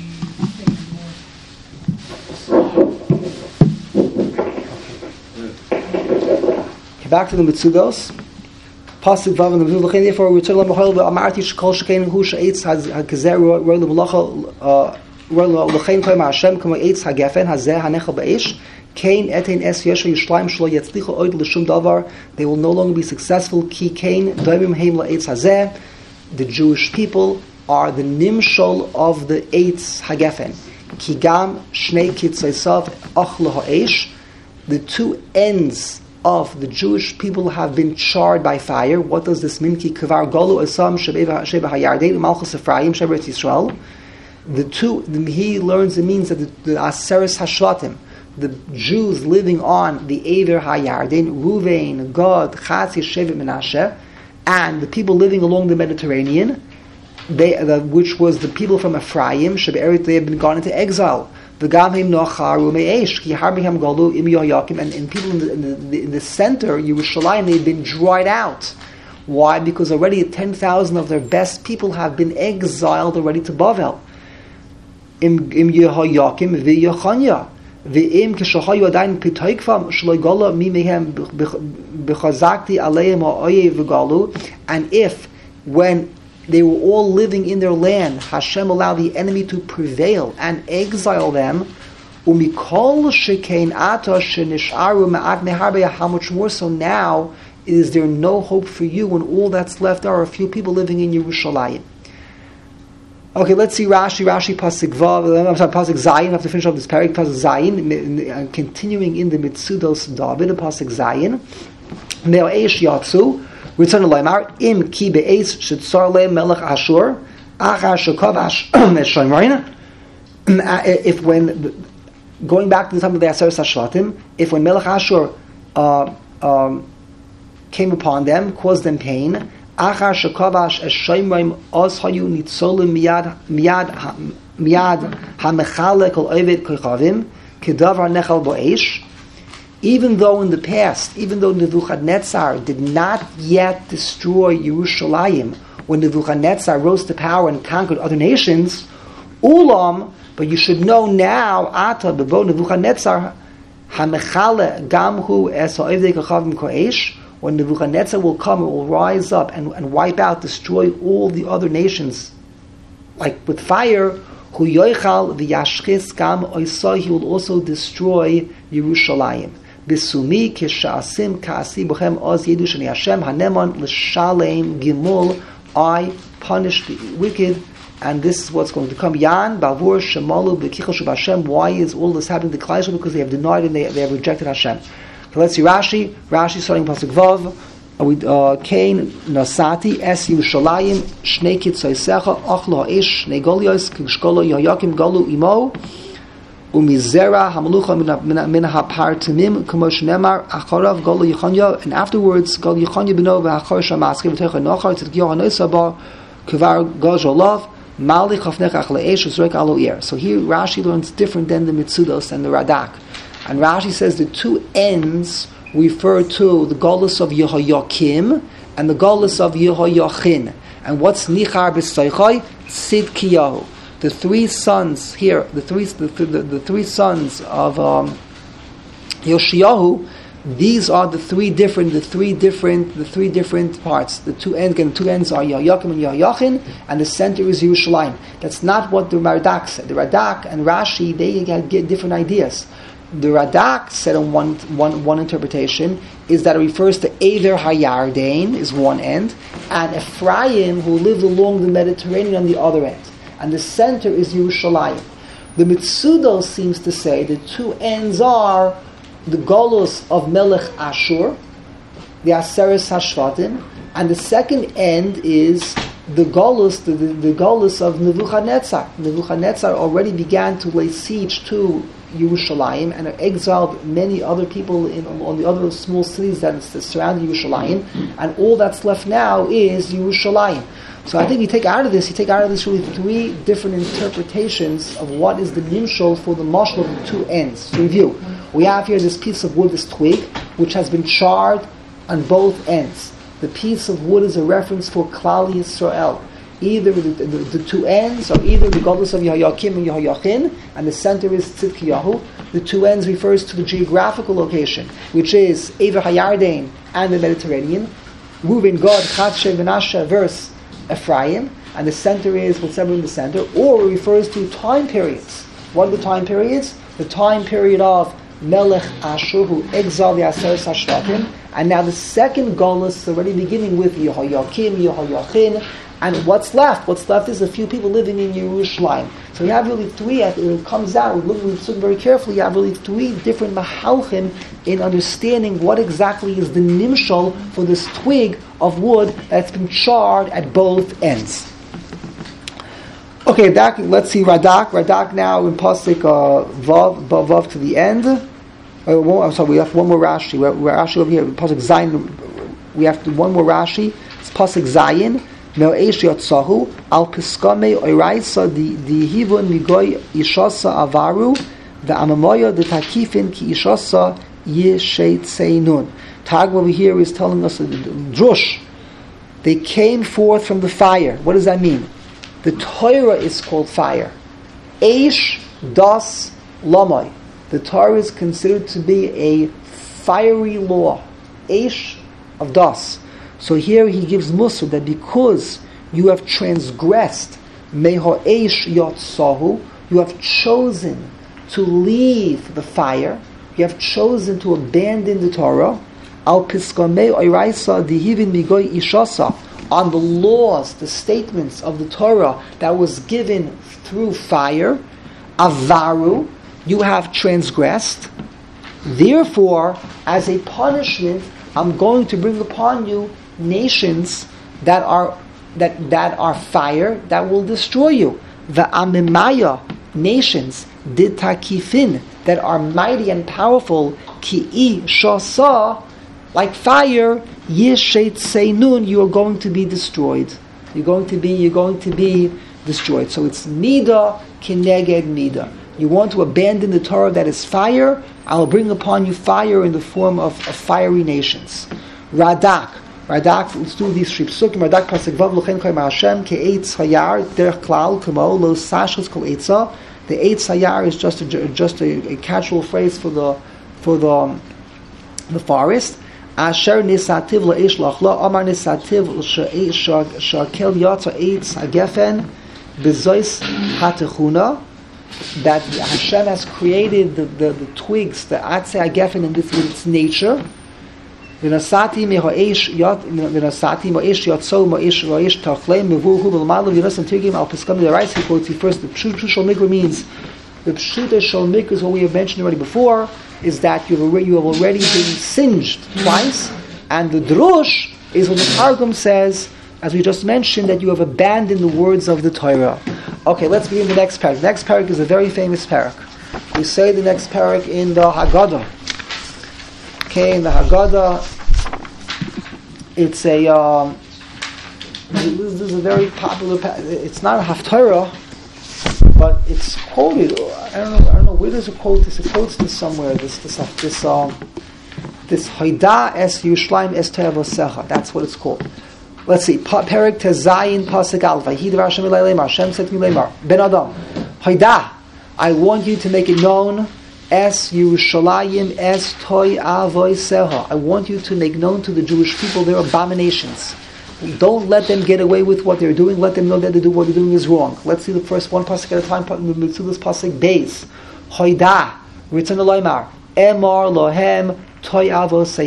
Back to the Mitzudos. Pasuk Vav and the Mitzudos. Therefore, we turn to Mahal Amarti Shekol Shekein Hu Sheitz Hagezer Roy Lebulacha Roy Lechein Koyma Hashem Kama Eitz Hagefen Hazeh Hanechel Beish Kain Etein Es Yeshu Yishlayim Shlo Yatzlichu Oid L'Shum Davar. They will no longer be successful. Ki Kain Doimim Heim LaEitz Hazeh. The Jewish people are the nimshol of the Eitz Hagefen. Ki Gam Shnei Kitzaysav Ach LaHaEish. The two ends of the Jewish people have been charred by fire. What does this mean? Ki kvar golu asam sheba hayardein malchus Ephraim sheberet Yisrael. He learns it means that the Aseres Hashvatim, the Jews living on the Aver Hayardein, Ruvain, Gad, Chatzi, Shevet Menashe, and the people living along the Mediterranean, which was the people from Ephraim, Sheberet, they had been gone into exile. And people in the center, Yerushalayim, they've been dried out. Why? Because already 10,000 of their best people have been exiled already to Bavel. im Yehoyakim v'Yechanya. V'im kishahayu adayin p'toikvam shlo yigala mi mehem b'chazakti aleim ha'oyev v'galu. And if, when they were all living in their land, Hashem allowed the enemy to prevail and exile them, umikol shekein ata shenish'aru ma'at meharbe, how much more so now is there no hope for you when all that's left are a few people living in Yerushalayim? Okay, let's see Rashi Pasuk Vav. I'm sorry, Pasuk Zayin. I have to finish off this parak. Pasuk Zayin, continuing in the Mitzudos David, Pasuk Zayin. Meo Eish Yatsu, return to Laimar. Im ki be'eis shetzar le melech Ashur, achar shekavash eshoymarin. If when going back to the time of the Aseret Hashvatim, if when Melech Ashur came upon them, caused them pain. Achar shekavash eshoymarim oz hayu nitzolim miyad hamechalek al ovid kochavim kedavar nechal bo'esh. Even though in the past, even though Nebuchadnezzar did not yet destroy Yerushalayim, when Nebuchadnezzar rose to power and conquered other nations, ulam, but you should know now, ata bebo Nebuchadnezzar hamechale gamhu es ha'ovid kochavim ko'esh. When Nebuchadnezzar will come, it will rise up and wipe out, destroy all the other nations, like with fire. Hu yoichal v'yashchis gam oisai, he will also destroy Yerushalayim. Bisumi kishaasim kaasi b'chem oz yedu shani Hashem haneman l'shalem gimul. I punish the wicked, and this is what's going to come. Yan bavur shemalu b'kichel shub Hashem. Why is all this happening to Klal Yisrael? Because they have denied and they have rejected Hashem. So let's see Rashi starting Pasuk Vav. Kain nasati es Yerushalayim shnei kitzoysecha achlo ha'esh shnei golios kishkolo Yehoyakim galu imo umizera hamalucha min hapartimim kamo shnemar acharav galu Yechanya. And afterwards galu Yechanya b'no v'achar shamaske v'techa nochar tzidkiyo hanoisaba kvar gazolav malik hafnech achle esh uzrek alo ir. So here Rashi learns different than the Mitzudos and the Radak. And Rashi says the two ends refer to the Golus of Yehoyakim and the Golus of Yehoyachin. And what's Nichar b'Soichai? Tzidkiyahu. The three sons here, the three sons of Yoshiyahu. These are the three different parts. The two ends are Yehoyakim and Yehoyachin, and the center is Yerushalayim. That's not what the Radak said. The Radak and Rashi, they get different ideas. The Radak said on one interpretation is that it refers to Eiver HaYarden is one end, and Ephraim, who lived along the Mediterranean, on the other end. And the center is Yerushalayim. The Mitzudos seems to say the two ends are the Golus of Melech Ashur, the Aseret Hashvatim, and the second end is the Golus, the Golus of Nebuchadnezzar. Nebuchadnezzar already began to lay siege to Yerushalayim and exiled many other people on the other small cities that surround Yerushalayim, and all that's left now is Yerushalayim. So I think you take out of this really three different interpretations of what is the nimshol for the mashal of the two ends. To review, we have here this piece of wood, this twig, which has been charred on both ends. The piece of wood is a reference for Klal Yisrael. Either the two ends are either the Golus of Yehoyakim and Yehoyachin, and the center is Tzidkiyahu. The two ends refers to the geographical location, which is Eiver HaYarden and the Mediterranean. Reuben, Gad, Chad, Menashe versus Ephraim, and the center is whatever in the center, or it refers to time periods. What are the time periods? The time period of Melech Ashur, who exiled the Aseret Hashvatim, and now the second Golus is already beginning with Yehoyakim, Yehoyachin. And what's left? What's left is a few people living in Yerushalayim. So you have really three, it comes out, we look very carefully, you have really three different mahalchim in understanding what exactly is the nimshal for this twig of wood that's been charred at both ends. Okay, let's see Radak now in Pasuk Vav to the end. I'm sorry, we have one more Rashi. Rashi over here, Pasuk Zayin, we have one more Rashi. It's Pasuk Zayin. Mel Eish Yotzahu al Piskame Oiraisa the Hivon Migoy Ishasa Avaru the Amamoya the Takifin Ki Ishasa Yeshet Seinun. Tag over here is telling us that Drush, they came forth from the fire. What does that mean? The Torah is called fire. Eish das lamai. The Torah is considered to be a fiery law. Eish of das. So here he gives Musar that because you have transgressed meho eish yotzahu, you have chosen to leave the fire, you have chosen to abandon the Torah, al piskamei oiraisa dihivin migoy ishasa, on the laws, the statements of the Torah that was given through fire, avaru, you have transgressed. Therefore, as a punishment, I'm going to bring upon you nations that are fire, that will destroy you. The amimaya, nations, ditakifin, that are mighty and powerful, ki'i shasa, like fire, yishet seinun, you are going to be destroyed. You're going to be destroyed. So it's mida kineged mida. You want to abandon the Torah that is fire, I will bring upon you fire in the form of fiery nations. Radak, let's do these three psukim. Radak pasuk vav lochen koyim Hashem ke'etz hayar derech klal kamo lo sashos kol etza. The eitz hayar is just a casual phrase for the forest. Asher nisativ la'ish lachla amar nisativ shakel yatsa eitz hagefen bezois hatechuna. That Hashem has created the twigs, the atzei hagefen, in this with its nature. V'nasati meho'esh yatso mo'esh tachlei mevuhu v'l'malu v'yinasan tigim al piskam d'oraisa. He quotes first the pshuta shel mikra means the pshuta shel mikra is what we have mentioned already before, is that you have already been singed twice, and the drush is what the Targum says, as we just mentioned, that you have abandoned the words of the Torah. Okay, let's begin the next parak. The next parak is a very famous parak. We say the next parak in the Haggadah. Okay, in the Haggadah, it's this is a very popular parak. It's not a Haftarah, but it's quoted. I don't know where does it quote this. It quotes this somewhere. This Haida es Yerushalayim es Te'avosecha. That's what it's called. Let's see. Perek Tezayin Pasuk Aleph. Vayhidav Hashem elei leimar. Hashem said to me leimar. Ben Adam, Haida, I want you to make it known. Es Yerushalayim es Te'avosecha. I want you to make known to the Jewish people their abominations. Don't let them get away with what they're doing. Let them know that what they're doing is wrong. Let's see the first one pasuk at a time. Let's do this pasuk Beis. Haida, written leimar. Emar lohem. I want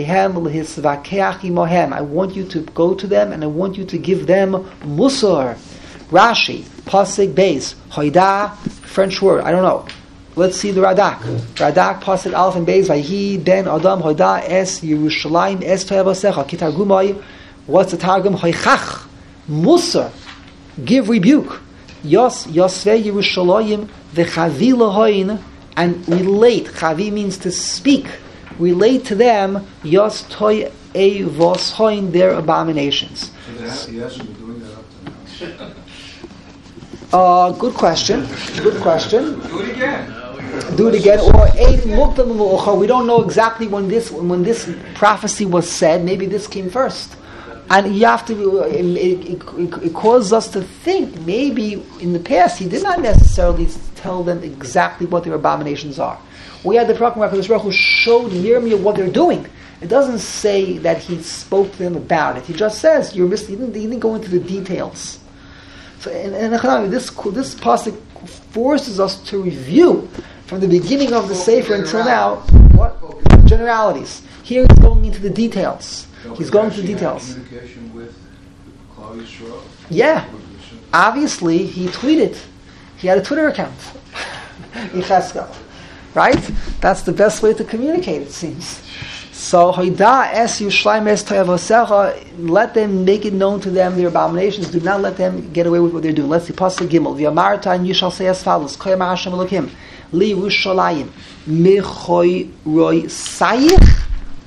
you to go to them and I want you to give them musar. Rashi, pasuk beis, hoida, French word, I don't know. Let's see the Radak. Radak, pasuk alf and beis, vayhi ben adam hoida es Yerushalayim es to'avosecha. Kitargumai, what's the targum? Hoichach, musar, give rebuke. Yosvei Yerushalayim v'chavi lahoin, and relate. Chavi means to speak. Relate to them, yos toy e vos hoin, their abominations. So he hasn't been doing that up to now. Good question. Good question. Do it again. Do it again. Or we don't know exactly when this prophecy was said. Maybe this came first, and you have to. It causes us to think maybe in the past he did not necessarily tell them exactly what their abominations are. We had the Prophet who showed Yirmiyah what they're doing. It doesn't say that he spoke to them about it. He just says he didn't go into the details. So, and this pasuk forces us to review from the beginning of the Sefer until now what generalities. Here he's going into the details. He's going to the details. Communication with Klal Yisrael? Yeah, obviously he tweeted. He had a Twitter account. Yechezkel. Right? That's the best way to communicate, it seems. So, Hoida es Yerushalayim es Te'avosecha, let them make it known to them their abominations. Do not let them get away with what they're doing. Let's see, Pasuk Gimel. V'yamarta, and you shall say as follows: Koyam Hashem Elokim li Yerushalayim mechoy roi sayich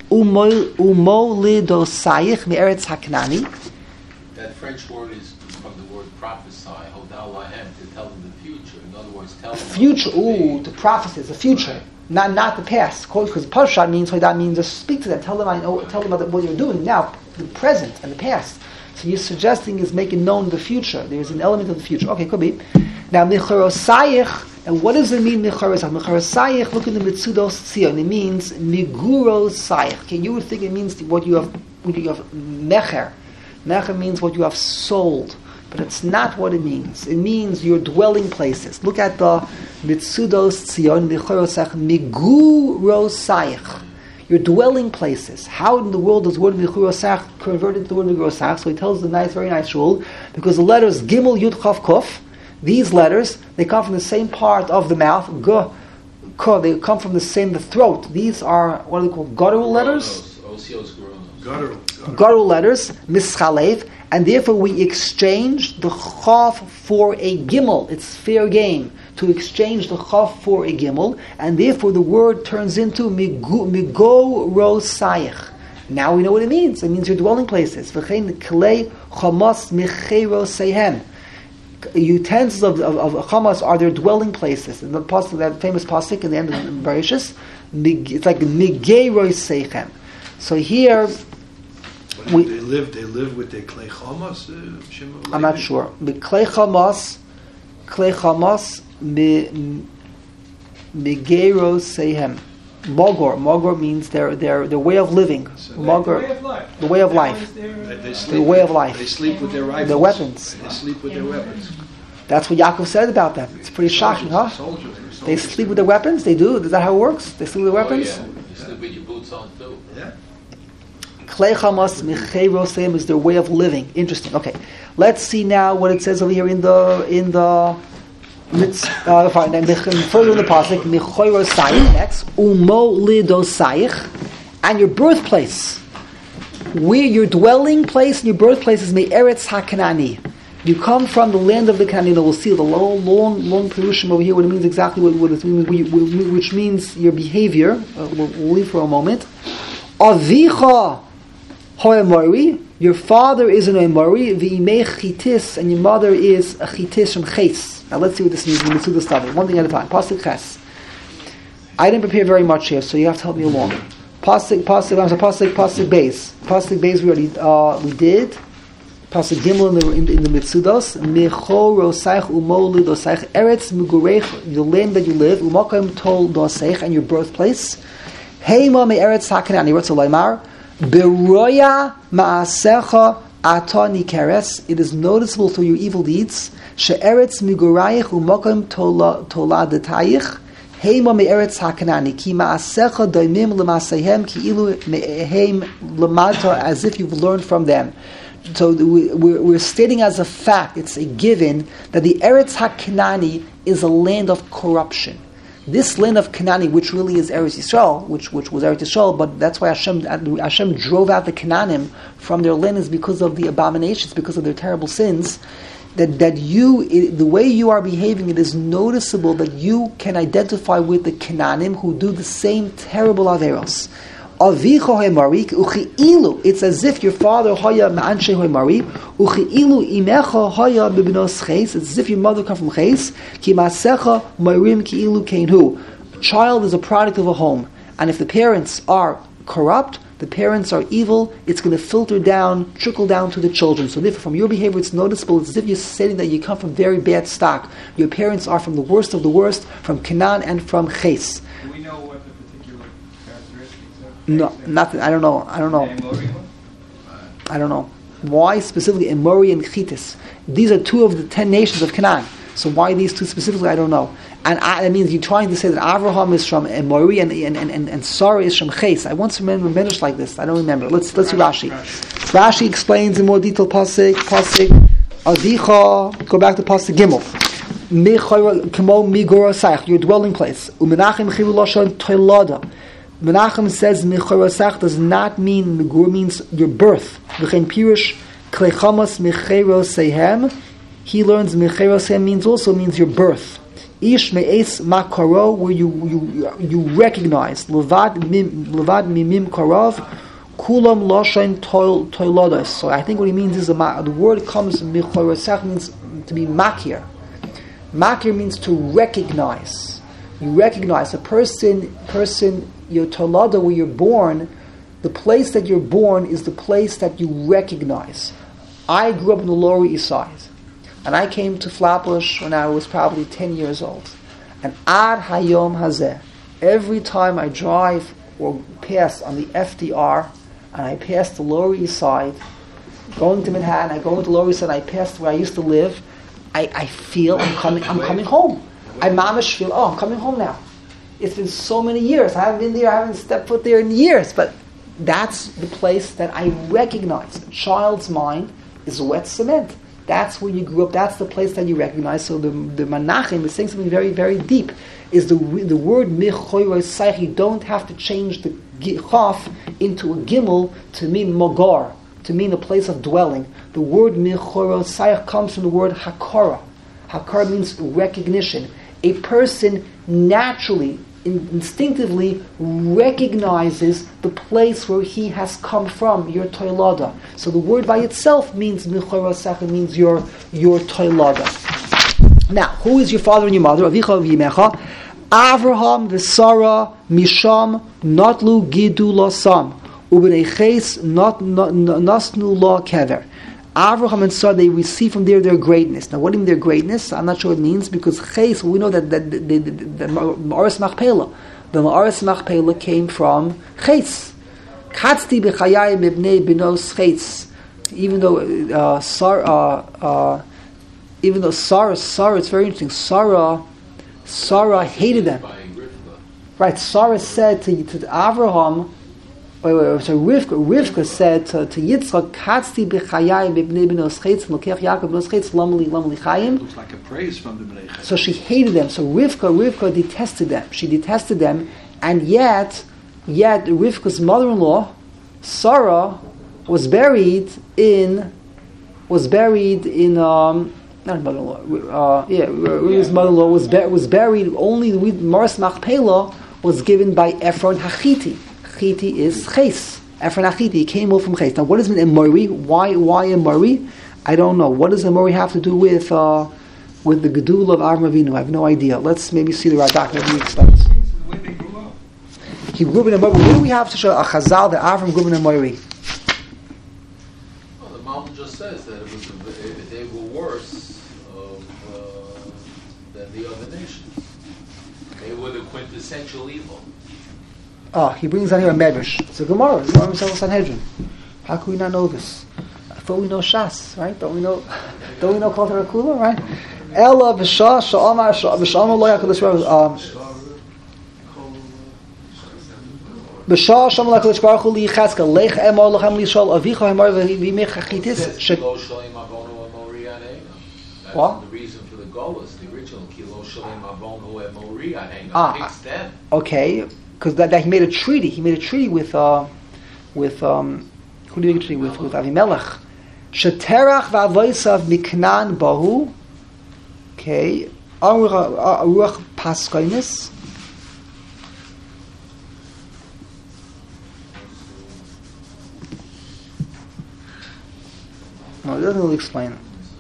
umo lido sayich me'eretz haknani. That French word is from the word prophesy. Hodal lahem, to tell them the future. In other words, tell them future. To prophesy, the future. Not the past, because Parshat means that means to speak to them, tell them about what you're doing now, the present and the past. So you're suggesting is making known the future. There's an element of the future. Okay, could be. Now Micharosayich And what does it mean, Mechorosayich? Mechorosayich, look in the Mitzudos Tzion. It means Migurosayich. Okay, you would think it means what you have Mecher. Mecher means what you have sold. But it's not what it means. It means your dwelling places. Look at the Mitzudos Tzion, Mechorosayich, Migurosayich. Your dwelling places. How in the world does the word Mechorosayich convert into the word Migurosayich? So he tells the very nice rule, because the letters Gimel, Yud, Chav, Kuf, these letters, they come from the same part of the mouth, they come from the throat. These are, what are they called, guttural letters? Guttural letters, Mischalev, and therefore we exchange the Chav for a Gimel. It's fair game to exchange the Chav for a Gimel, and therefore the word turns into Migorosayich. Now we know what it means. It means your dwelling places. V'chein klei chamas micherosehem. Utensils of chamas are their dwelling places. And the pasuk, that famous pasuk in the end of Bereshis, it's like migerosehem. So here, they live with their klei chamas. I'm not sure. Klei chamas, migerosehem. Mogor means their way of living. Mogor, the way of life. The way of life. They sleep with their rifles. The weapons. They sleep with their weapons. That's what Yaakov said about them. It's pretty shocking, huh? They sleep with their weapons. They do. Is that how it works? They sleep with their weapons. Yeah. You sleep with your boots on too. Yeah. Klei chamas micheroseim is their way of living. Interesting. Okay, let's see now what it says over here in the further in the pasuk, Mechorosayich, next, Umo lidosayich, and your birthplace, where your dwelling place and your birthplace is Me'eretz HaKanani. You come from the land of the Canaan. We'll see the long perushim over here, what it means exactly, what it means, which means your behavior. We'll leave for a moment. Avicha ho'emori, your father is an Emori, v'imei chitis, and your mother is a chitis from ches. Now let's see what this means in the Mitzudos study. One thing at a time. Pasuk ches. I didn't prepare very much here, so you have to help me along. Pasuk beis. Pasuk beis we did. Pasuk gimel in the Mitzudos. Mechorosayich umo lidosayich eretz migureich, the land that you live, umakom tol dosayich, and your birthplace. Heima me'eretz hakanani. What's a laimar? Beroya ma'asecha atani keres. It is noticeable through your evil deeds. She'eretz migurayich u'mokem toladetayich heima me'eretz hakanani ki ma'asecha doimim l'masehem ki ilu me'ehem lamata, as if you've learned from them. So we're stating as a fact, it's a given, that the Eretz HaKanani is a land of corruption. This land of Canaan, which really is Eretz Yisrael, which was Eretz Yisrael, but that's why Hashem drove out the Canaanim from their land, is because of the abominations, because of their terrible sins. That the way you are behaving, it is noticeable that you can identify with the Canaanim who do the same terrible averos. It's as if your father haya ma'anshe hoymari, uchi'ilu imecha haya b'bnos ches. It's as if your mother come from ches. Ki ma'asecha ma'rim ki'ilu keinhu. A child is a product of a home, and if the parents are corrupt, the parents are evil, it's going to trickle down to the children. So therefore, from your behavior, it's noticeable. It's as if you're saying that you come from very bad stock. Your parents are from the worst of the worst, from Canaan and from ches. Do we know what the particular characteristics are? No, nothing. I don't know. Why specifically Emori and Chitis? These are two of the 10 nations of Canaan. So why these two specifically? I don't know. And that means you're trying to say that Avraham is from Emori and Sarah is from Ches. I once remember Medrash like this. I don't remember. Let's see Rashi. Rashi explains in more detail. Pasuk Avicha. Go back to Pasuk Gimel. Kamo migorosayich, your dwelling place. Umenachem chilu lashon toilada. Menachem says Mechorosayich does not mean Megur, means your birth. V'chein pirush klechamas mecherosehem. He learns mecherosehem means your birth. Ish me'es makaro, where you recognize. Levad mimim karav. Kulam lashon toilados. So I think what he means is the word comes Mechorosayich means to be makir. Makir means to recognize. You recognize a person. Your tolada, where you're born, the place that you're born is the place that you recognize. I grew up in the Lower East Side, and I came to Flatbush when I was probably 10 years old. And ad hayom hazeh, every time I drive or pass on the FDR, and I pass the Lower East Side, going to Manhattan, I go into the Lower East Side, I pass where I used to live, I feel I'm coming home. I mamish feel, I'm coming home now. It's been so many years. I haven't been there, I haven't stepped foot there in years, but that's the place that I recognize. A child's mind is wet cement. That's where you grew up. That's the place that you recognize. So the Menachem is saying something very, very deep. Is the word Michoyroi Saich. You don't have to change the Chaf into a Gimel to mean Mogar, to mean a place of dwelling. The word Michoyroi Saich comes from the word Hakara. Hakara means recognition. A person naturally, instinctively recognizes the place where he has come from, your toilada. So the word by itself means Michoyroi Saich, means your toilada. Now, who is your father and your mother? Avicha v'yimecha. Avraham v'Sara misham notlu gidu losam u'bnei ches nasnu la kever. Avraham and Sarah, they receive from there their greatness. Now, what do you mean their greatness? I'm not sure what it means, because ches, we know that the Ma'aris Machpelah, the Ma'aris Machpelah came from ches. Katzti b'chayai mibnei binos ches. Even though Sarah, it's very interesting. Sarah hated them. Right, Sarah said to Avraham, so Rivka said to Yitzchak, Katzti b'chayai b'bnei binos chetz, l'kech Yaakov binos chetz, lamli chayim. Looks like a praise from the Bnei Chetz. So she hated them. So Rivka detested them. She detested them, and yet Rivka's mother-in-law, Sarah, was buried in not mother-in-law. Rivka's mother-in-law was buried. Only the Ma'aris Machpelah was given by Ephron Hachiti. Chiti is ches. Ephron Hachiti, he came over from ches. Now, what does it mean Emori? Why Emori? I don't know. What does Emori have to do with the Gedul of Avram Avinu? I have no idea. Let's maybe see the Radak. Maybe he explains. He grew up in Emori. What do we have to show a Chazal that Avram grew up in Emori? Well, the Malbim just says that they were worse than the other nations. They were the quintessential evil. He brings down here a medrash. It's a Gemara. It's Gemara Masechta Sanhedrin. How can we not know this? I thought we know Shas, right? Don't we know Kol Terakula, right? Ella v'shah sha'amar v'sha'amar lo yakodesh v'shah sha'amar lo yakodesh baruch hu liyichatzka lech emor lochem lishol avicha hemor v'imech hachitis. What? The reason for the Golas, the original Kilo Shalem Avon Hu Emoria Hang fix them. Okay. Because that he made a treaty. He made a treaty with who did he make a treaty with? With Avimelech. Sheterach v'avoisav miknan bahu. Okay. Aruach paskoinis. No, it doesn't really explain.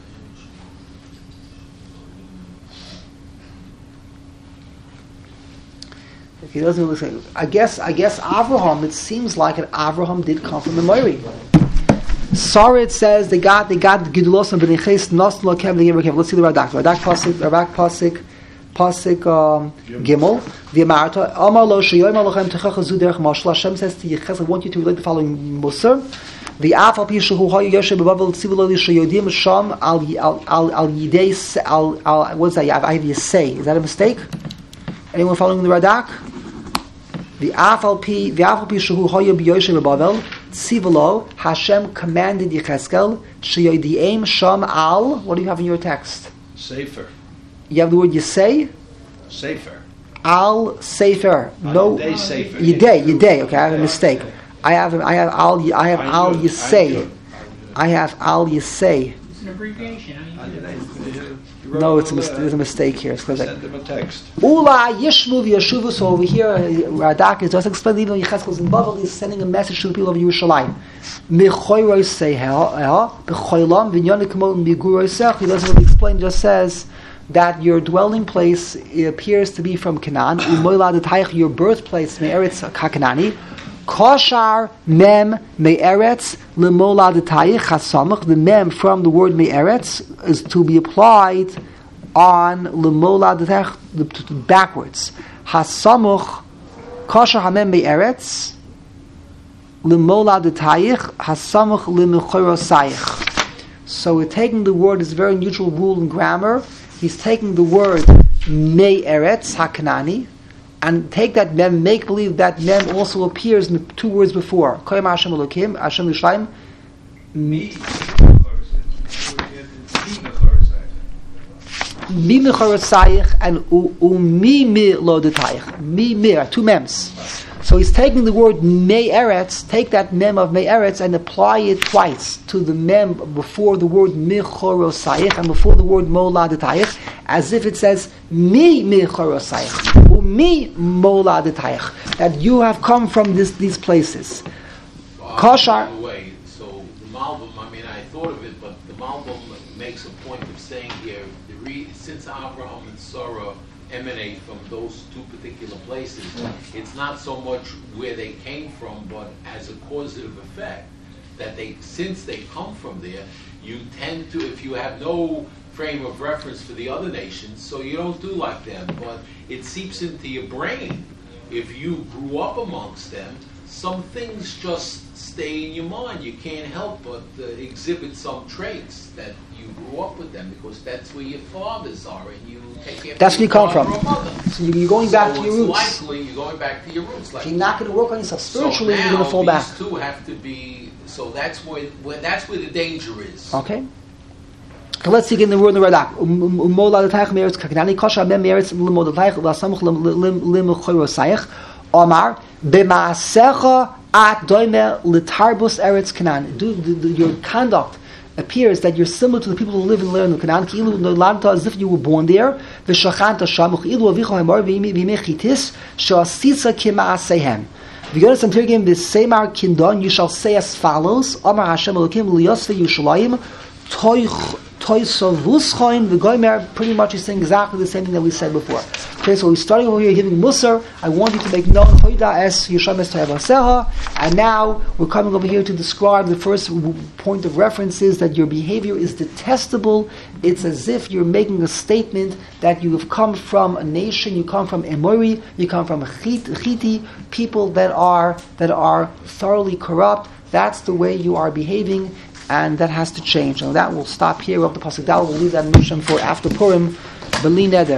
He doesn't really say. I guess Avraham. It seems like that Avraham did come from the Meiri. Sarah, it says they got Gedulos and Bnei Ches Nasnu La Kever Kever. Let's see the Radak. Radak Pasik Gimel. The Amarta Amar Lo Sheyoyim Lochem Techachazu Derech Mashal. Hashem says to Yeches, I want you to relate the following Musar. The Afal Pishu Hu Hayu Yoshe Bebavel Tzivul Li Sheyodim Sham Al Yidei Al what's that? I have Yisei. Is that a mistake? Anyone following the Radak? The Afal Pi Shehu Hayu B'Yoshe Bebavel Tzivul Hashem commanded Yecheskel Sheyodim Sham Al. What do you have in your text? Sefer. You have the word Yisei. Sefer. Al Sefer. No. Yidei Sefer. Yidei. Okay, I have a mistake. I have Al Yisei. I have Al Yisei. It's an abbreviation. No, there's a mistake here. It's send them a text. Ula Yishmu v'Yashuvu. So over here, Radak is just explaining even Yecheskel's in Babel. He's sending a message to the people of Yerushalayim. Mechoyroi Seihel, Bechoylam v'Inyanik K'mo Miguroi Sech. He doesn't really explain. He just says that your dwelling place appears to be from Canaan. Umoilad Taich, your birthplace Me'eretz Kakanani. Koshar mem me'eretz lemolad taich hasamach. The mem from the word me'eretz is to be applied on L'mola D'Tayich backwards. Hasamuch Kosher Hamem Be'eretz L'mola D'Tayich Hasamuch L'Mechorosayich. So we're taking the word, it's a very unusual rule in grammar. He's taking the word Me'eretz HaKanani and take that mem, make believe that mem also appears in the two words before. Koyam Hashem Elokim, Hashem Yishlayim. Mi Mechorosayich and Umi Mi Lo D'Tayich. Mi Mir, two mems. So he's taking the word Me'eretz, take that mem of Me'eretz and apply it twice to the mem before the word Mechorosayich and before the word Mola D'Tayich, as if it says Mi Mechorosayich, Umi Mola D'Tayich, that you have come from these places. Kosher. By the way, so the Malbim, I thought of it, but the Malbim makes a point of saying here, since Abraham and Sarah emanate from those two particular places, it's not so much where they came from, but as a causative effect, that since they come from there, you tend to, if you have no frame of reference for the other nations, so you don't do like them, but it seeps into your brain. If you grew up amongst them, some things just stay in your mind. You can't help but exhibit some traits that you grew up with them, because that's where your fathers are, and you take care of that's where you come from. So you're going back to your roots. Likely you're going back to your roots. Like, you're not going to work on yourself spiritually. So you're going to fall back. These two have to be. So that's where the danger is. Okay. Let's see again the word in the Radak. Mola D'Tayich Me'eretz Kakanani Kosher Mem Me'eretz L'mola D'Tayich L'samuch L'Mechorosayich Omar B'Maasecha At Doime L'Tarbus Eretz Canaan. Your conduct appears that you're similar to the people who live and learn in Canaan. Ki'ilu Nolanta, as if you were born there. V'Shachanta Sham Ki'ilu Avicha Hamor V'Yimei Chitis She'asisa Kima'asehem. If you go to Santirgim, the Semar Kindon, you shall say as follows: Amar Hashem Elokim L'Yosfe Yushalayim Toisovuschoin V'Goymer. Pretty much he's saying exactly the same thing that we said before. Okay, so we're starting over here giving Musar. I want you to make known Hoida es Yisham es Toyavaseha. And now we're coming over here to describe the first point of reference is that your behavior is detestable. It's as if you're making a statement that you have come from a nation, you come from Emori, you come from Chiti, people that are thoroughly corrupt. That's the way you are behaving, and that has to change. And that will stop here. We'll have the Pasuk Dal. We'll leave that in Misham for after Purim. B'li neder.